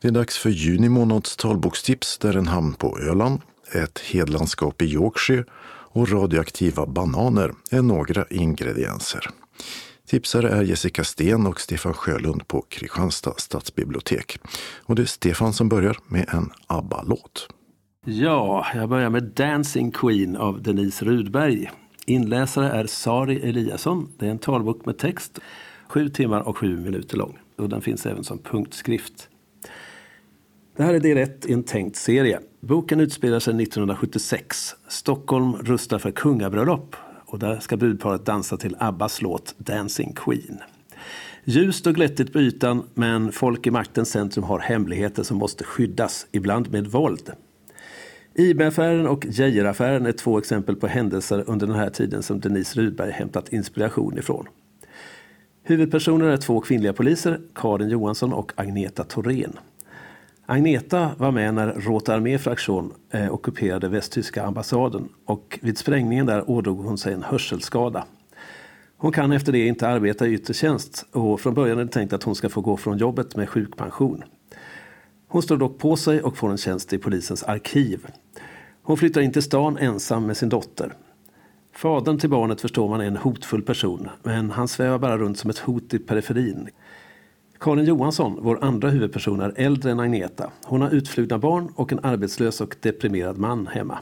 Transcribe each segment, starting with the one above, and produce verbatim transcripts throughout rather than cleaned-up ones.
Det är dags för juni månads talbokstips där en hamn på Öland, ett hedlandskap i Yorkshire och radioaktiva bananer är några ingredienser. Tipsare är Jessica Sten och Stefan Sjölund på Kristianstad stadsbibliotek. Och det är Stefan som börjar med en ABBA-låt. Ja, jag börjar med Dancing Queen av Denise Rudberg. Inläsare är Sari Eliasson. Det är en talbok med text, sju timmar och sju minuter lång. Och den finns även som punktskrift. Det här är del ett i en tänkt serie. Boken utspelar sig nittonhundrasjuttiosex. Stockholm rustar för kungabröllop. Och där ska brudparet dansa till Abbas låt Dancing Queen. Ljust och glättigt på ytan, men folk i maktens centrum har hemligheter som måste skyddas, ibland med våld. I B-affären och Geijer-affären är två exempel på händelser under den här tiden som Denise Rudberg hämtat inspiration ifrån. Huvudpersoner är två kvinnliga poliser, Karin Johansson och Agneta Thorén. Agneta var med när Rote Armee-fraktion eh, ockuperade västtyska ambassaden och vid sprängningen där ådrog hon sig en hörselskada. Hon kan efter det inte arbeta i yttre tjänst och från början är det tänkt att hon ska få gå från jobbet med sjukpension. Hon står dock på sig och får en tjänst i polisens arkiv. Hon flyttar in till stan ensam med sin dotter. Fadern till barnet förstår man är en hotfull person, men han svävar bara runt som ett hot i periferin. Karin Johansson, vår andra huvudperson, är äldre än Agneta. Hon har utflugna barn och en arbetslös och deprimerad man hemma.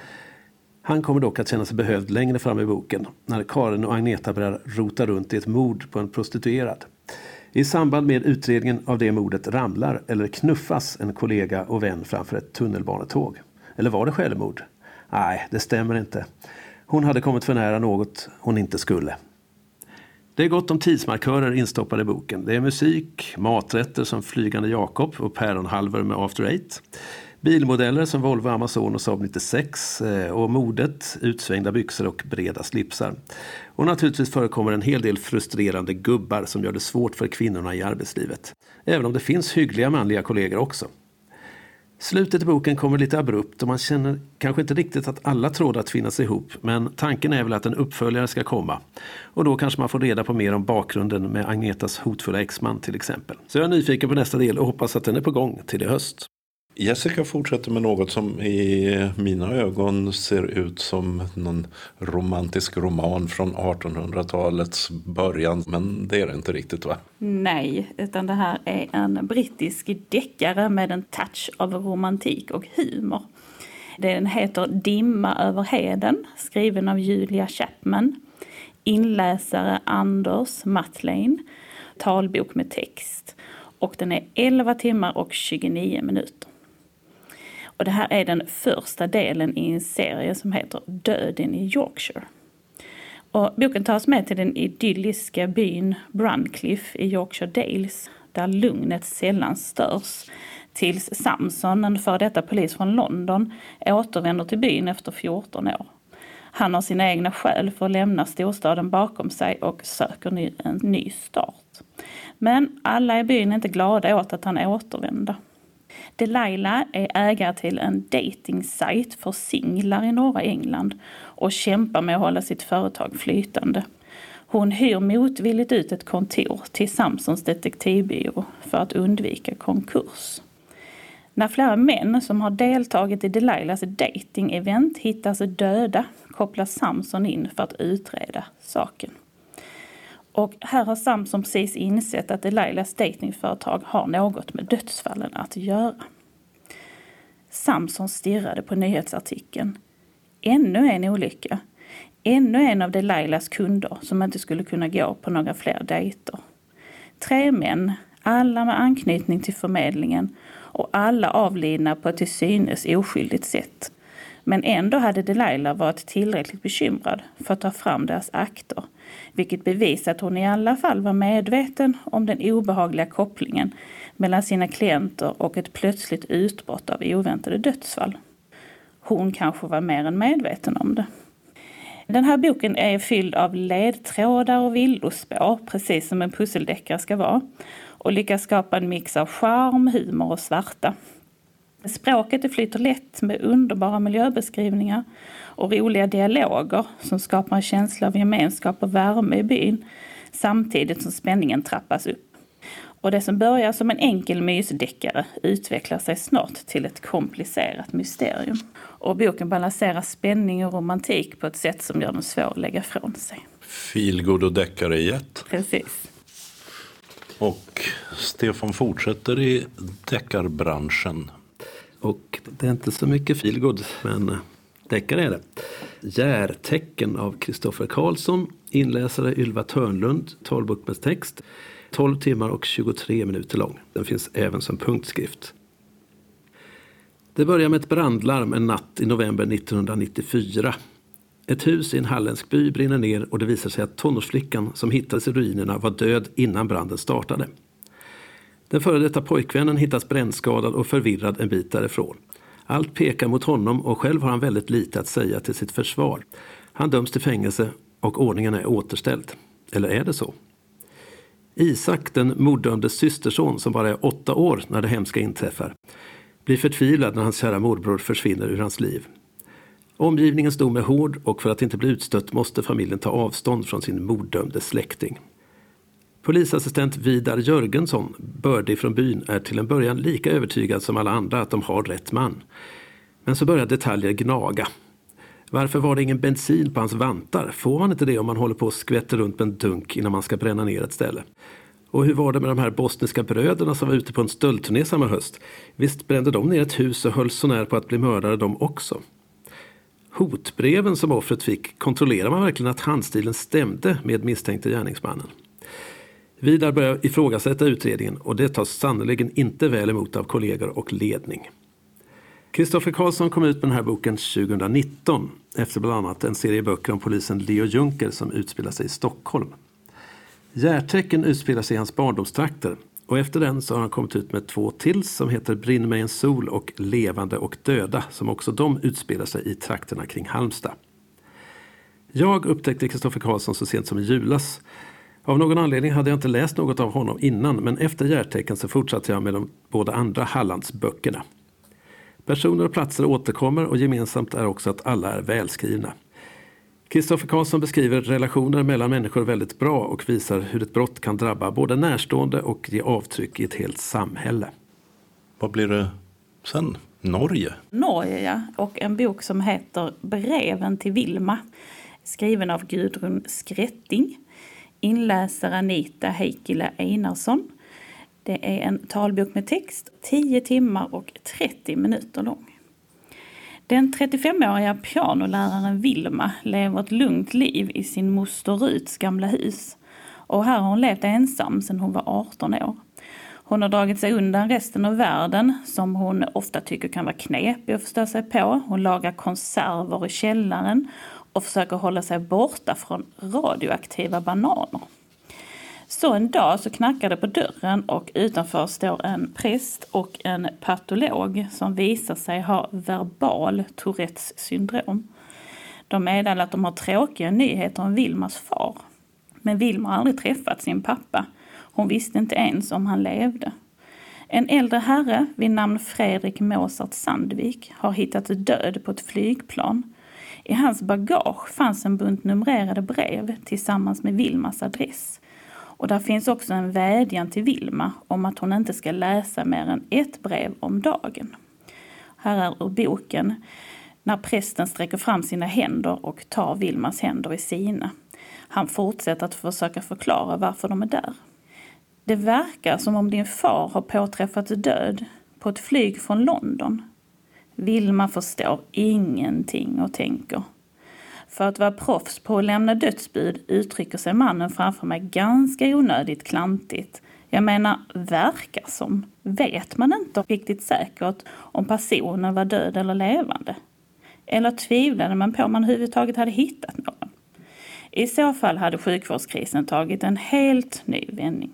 Han kommer dock att känna sig behövd längre fram i boken när Karin och Agneta börjar rota runt i ett mord på en prostituerad. I samband med utredningen av det mordet ramlar eller knuffas en kollega och vän framför ett tunnelbanetåg. Eller var det självmord? Nej, det stämmer inte. Hon hade kommit för nära något hon inte skulle. Det är gott om tidsmarkörer instoppade i boken. Det är musik, maträtter som Flygande Jakob och päronhalvor med After Eight. Bilmodeller som Volvo, Amazon och Saab nittiosex och modet, utsvängda byxor och breda slipsar. Och naturligtvis förekommer en hel del frustrerande gubbar som gör det svårt för kvinnorna i arbetslivet. Även om det finns hyggliga manliga kollegor också. Slutet i boken kommer lite abrupt och man känner kanske inte riktigt att alla trådar tvinnas ihop, men tanken är väl att en uppföljare ska komma. Och då kanske man får reda på mer om bakgrunden med Agnetas hotfulla exman till exempel. Så jag är nyfiken på nästa del och hoppas att den är på gång till i höst. Jessica fortsätter med något som i mina ögon ser ut som någon romantisk roman från artonhundratalets början, men det är det inte riktigt, va? Nej, utan det här är en brittisk deckare med en touch av romantik och humor. Den heter Dimma över heden, skriven av Julia Chapman. Inläsare Anders Matlane, talbok med text. Och den är elva timmar och tjugonio minuter. Och det här är den första delen i en serie som heter Döden i Yorkshire. Och boken tas med till den idylliska byn Bruncliffe i Yorkshire Dales, där lugnet sällan störs, tills Samson, en före detta polis från London, återvänder till byn efter fjorton år. Han har sina egna skäl för att lämna storstaden bakom sig och söker en ny start. Men alla i byn är inte glada åt att han återvänder. Delilah är ägare till en dating-sajt för singlar i norra England och kämpar med att hålla sitt företag flytande. Hon hyr motvilligt ut ett kontor till Samsons detektivbyrå för att undvika konkurs. När flera män som har deltagit i Delilahs dating-event hittas döda kopplas Samson in för att utreda saken. Och här har Samson precis insett att Delilahs datingföretag har något med dödsfallen att göra. Samson stirrade på nyhetsartikeln. Ännu en olycka. Ännu en av Delilahs kunder som inte skulle kunna gå på några fler dejter. Tre män, alla med anknytning till förmedlingen och alla avlidna på ett till synes oskyldigt sätt. Men ändå hade Delilah varit tillräckligt bekymrad för att ta fram deras akter, vilket bevisar att hon i alla fall var medveten om den obehagliga kopplingen mellan sina klienter och ett plötsligt utbrott av oväntade dödsfall. Hon kanske var mer än medveten om det. Den här boken är fylld av ledtrådar och villospår, precis som en pusseldeckare ska vara, och lyckas skapa en mix av charm, humor och svarta. Språket flyter lätt med underbara miljöbeskrivningar och roliga dialoger som skapar en känsla av gemenskap och värme i byn, samtidigt som spänningen trappas upp. Och det som börjar som en enkel mysdeckare utvecklar sig snart till ett komplicerat mysterium. Och boken balanserar spänning och romantik på ett sätt som gör den svår att lägga från sig. Feelgood och deckare i ett. Precis. Och Stefan fortsätter i deckarbranschen. Och det är inte så mycket feelgood, men deckare är det. Järtecken av Kristoffer Karlsson, inläsare Ylva Törnlund, talbok med text. tolv timmar och tjugotre minuter lång. Den finns även som punktskrift. Det börjar med ett brandlarm en natt i november nittonhundranittiofyra. Ett hus i en halländsk by brinner ner och det visar sig att tonårsflickan som hittades i ruinerna var död innan branden startade. Den före detta pojkvännen hittas brännskadad och förvirrad en bit därifrån. Allt pekar mot honom och själv har han väldigt lite att säga till sitt försvar. Han döms till fängelse och ordningen är återställd. Eller är det så? Isak, den morddömdes systerson som bara är åtta år när det hemska inträffar, blir förtvivlad när hans kära morbror försvinner ur hans liv. Omgivningens dom är hård och för att inte bli utstött måste familjen ta avstånd från sin morddömde släkting. Polisassistent Vidar Jörgensson, bördig från byn, är till en början lika övertygad som alla andra att de har rätt man. Men så börjar detaljer gnaga. Varför var det ingen bensin på hans vantar? Får man inte det om man håller på och skvätter runt med en dunk innan man ska bränna ner ett ställe? Och hur var det med de här bosniska bröderna som var ute på en stöldturné samma höst? Visst brände de ner ett hus och höll så när på att bli mördare de också? Hotbreven som offret fick, kontrollerar man verkligen att handstilen stämde med misstänkte gärningsmannen? Vidare börjar ifrågasätta utredningen och det tas sannoliken inte väl emot av kollegor och ledning. Kristoffer Karlsson kom ut med den här boken tjugonitton efter bland annat en serie böcker om polisen Leo Juncker som utspelar sig i Stockholm. Järtecken utspelar sig i hans barndomstrakter och efter den så har han kommit ut med två till som heter Brinn mig en sol och Levande och döda som också de utspelar sig i trakterna kring Halmstad. Jag upptäckte Kristoffer Karlsson så sent som i julas. Av någon anledning hade jag inte läst något av honom innan men efter Järtecken så fortsatte jag med de båda andra Hallandsböckerna. Personer och platser återkommer och gemensamt är också att alla är välskrivna. Kristoffer Karlsson beskriver relationer mellan människor väldigt bra och visar hur ett brott kan drabba både närstående och ge avtryck i ett helt samhälle. Vad blir det sen? Norge? Norge, ja. Och en bok som heter Breven till Vilma. Skriven av Gudrun Skretting. Inläsare Anita Heikkilä Einarsson. Det är en talbok med text, tio timmar och trettio minuter lång. Den trettiofemåriga pianoläraren Vilma lever ett lugnt liv i sin moster Ruts gamla hus. Och här har hon levt ensam sedan hon var arton år. Hon har dragit sig undan resten av världen som hon ofta tycker kan vara knepig att förstå sig på. Hon lagar konserver i källaren och försöker hålla sig borta från radioaktiva bananer. Så en dag så knackar det på dörren och utanför står en präst och en patolog som visar sig ha verbal Tourettes syndrom. De meddelar att de har tråkiga nyheter om Vilmas far. Men Vilma har aldrig träffat sin pappa. Hon visste inte ens om han levde. En äldre herre vid namn Fredrik Mozart Sandvik har hittat död på ett flygplan. I hans bagage fanns en bunt numrerade brev tillsammans med Vilmas adress. Och där finns också en vädjan till Vilma om att hon inte ska läsa mer än ett brev om dagen. Här är ur boken när prästen sträcker fram sina händer och tar Vilmas händer i sina. Han fortsätter att försöka förklara varför de är där. Det verkar som om din far har påträffat död på ett flyg från London. Vilma förstår ingenting och tänker. För att vara proffs på att lämna dödsbud uttrycker sig mannen framför mig ganska onödigt klantigt. Jag menar, verkar som. Vet man inte riktigt säkert om personen var död eller levande? Eller tvivlade man på om man överhuvudtaget hade hittat någon? I så fall hade sjukvårdskrisen tagit en helt ny vändning.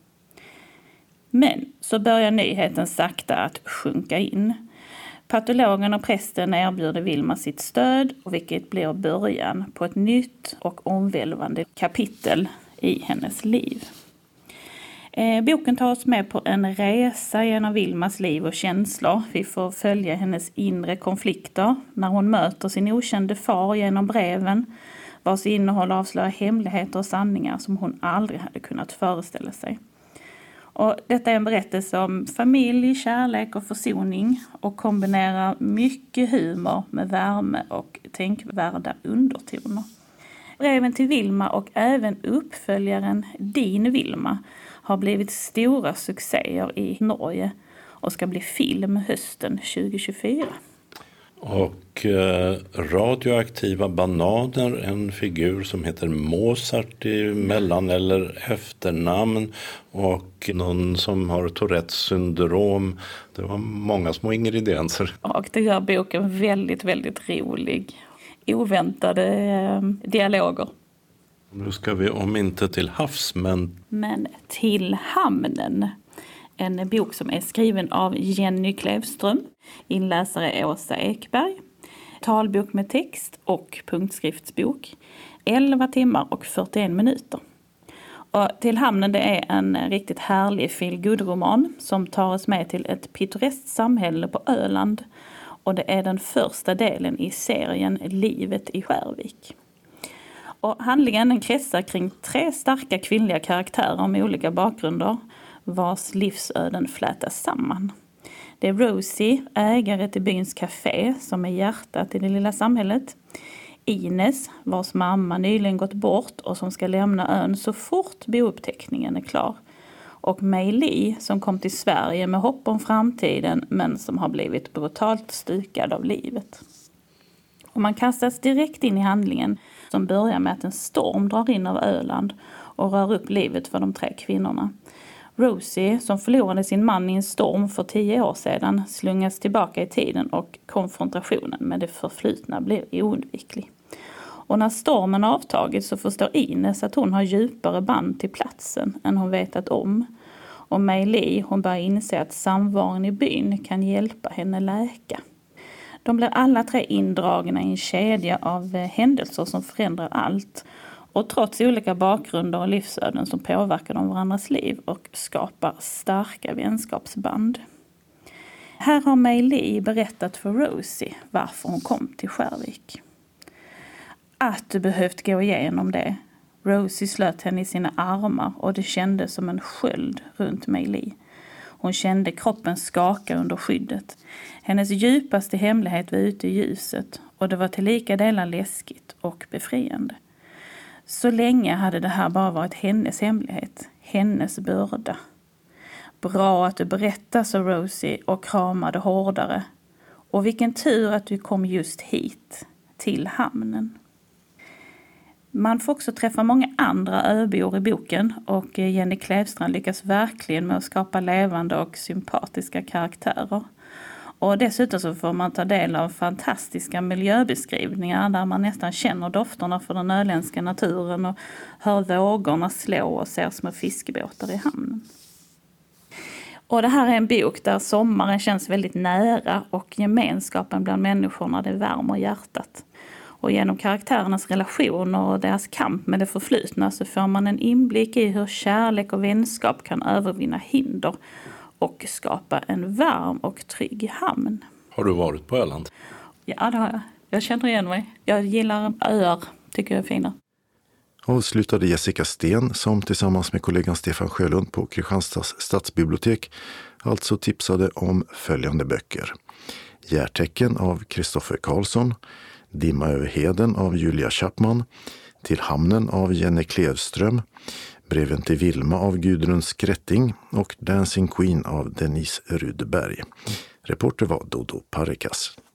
Men så börjar nyheten sakta att sjunka in. Patologen och prästen erbjuder Vilma sitt stöd, vilket blir början på ett nytt och omvälvande kapitel i hennes liv. Eh, boken tar oss med på en resa genom Vilmas liv och känslor. Vi får följa hennes inre konflikter när hon möter sin okände far genom breven, vars innehåll avslöjar hemligheter och sanningar som hon aldrig hade kunnat föreställa sig. Och detta är en berättelse om familj, kärlek och försoning och kombinerar mycket humor med värme och tänkvärda undertoner. Breven till Vilma och även uppföljaren Din Vilma har blivit stora succéer i Norge och ska bli film hösten tjugo tjugofyra. Och eh, radioaktiva bananer, en figur som heter Mozart i mellan- eller efternamn, och någon som har Tourettes syndrom. Det var många små ingredienser. Och det gör boken väldigt, väldigt rolig. Oväntade eh, dialoger. Nu ska vi om inte till havs, men... Men till hamnen. En bok som är skriven av Jenny Klevström. Inläsare är Åsa Ekberg. Talbok med text och punktskriftsbok. elva timmar och fyrtioen minuter. Och till hamnen, det är en riktigt härlig feel-good-roman som tar oss med till ett pittoreskt samhälle på Öland. Och det är den första delen i serien Livet i Skärvik. Och handlingen den kretsar kring tre starka kvinnliga karaktärer med olika bakgrunder vars livsöden flätas samman. Det är Rosie, ägare till byns café som är hjärtat i det lilla samhället. Ines, vars mamma nyligen gått bort och som ska lämna ön så fort bouppteckningen är klar. Och Mei Li som kom till Sverige med hopp om framtiden men som har blivit brutalt stukad av livet. Och man kastas direkt in i handlingen som börjar med att en storm drar in över Öland och rör upp livet för de tre kvinnorna. Rosie, som förlorade sin man i en storm för tio år sedan, slungas tillbaka i tiden och konfrontationen med det förflutna blir oundviklig. Och när stormen avtagit så förstår Ines att hon har djupare band till platsen än hon vetat om. Och Mei Li, hon börjar inse att samvaron i byn kan hjälpa henne läka. De blir alla tre indragna i en kedja av händelser som förändrar allt. Och trots olika bakgrunder och livsöden som påverkar de varandras liv och skapar starka vänskapsband. Här har Mei Li berättat för Rosie varför hon kom till Skärvik. Att du behövt gå igenom det. Rosie slöt henne i sina armar och det kändes som en sköld runt Mei Li. Hon kände kroppen skaka under skyddet. Hennes djupaste hemlighet var ute i ljuset och det var till lika delar läskigt och befriande. Så länge hade det här bara varit hennes hemlighet, hennes börda. Bra att du berättar, sa Rosie och kramade hårdare. Och vilken tur att du kom just hit, till hamnen. Man får också träffa många andra öbor i boken och Jenny Klevstrand lyckas verkligen med att skapa levande och sympatiska karaktärer. Och dessutom så får man ta del av fantastiska miljöbeskrivningar där man nästan känner dofterna för den öländska naturen och hör vågorna slå och ser små fiskebåtar i hamnen. Och det här är en bok där sommaren känns väldigt nära och gemenskapen bland människorna det värmer hjärtat. Och genom karaktärernas relationer och deras kamp med det förflutna så får man en inblick i hur kärlek och vänskap kan övervinna hinder och skapa en varm och trygg hamn. Har du varit på Öland? Ja, det har jag. Jag känner igen mig. Jag gillar öar, tycker jag är fina. Avslutade Jessica Sten som tillsammans med kollegan Stefan Sjölund på Kristianstads stadsbibliotek alltså tipsade om följande böcker. Hjärtecken av Kristoffer Karlsson, Dimma över heden av Julia Chapman, Till hamnen av Jenny Klevström, Breven till Vilma av Gudrun Skretting och Dancing Queen av Denise Rudberg. Reporter var Dodo Parikas.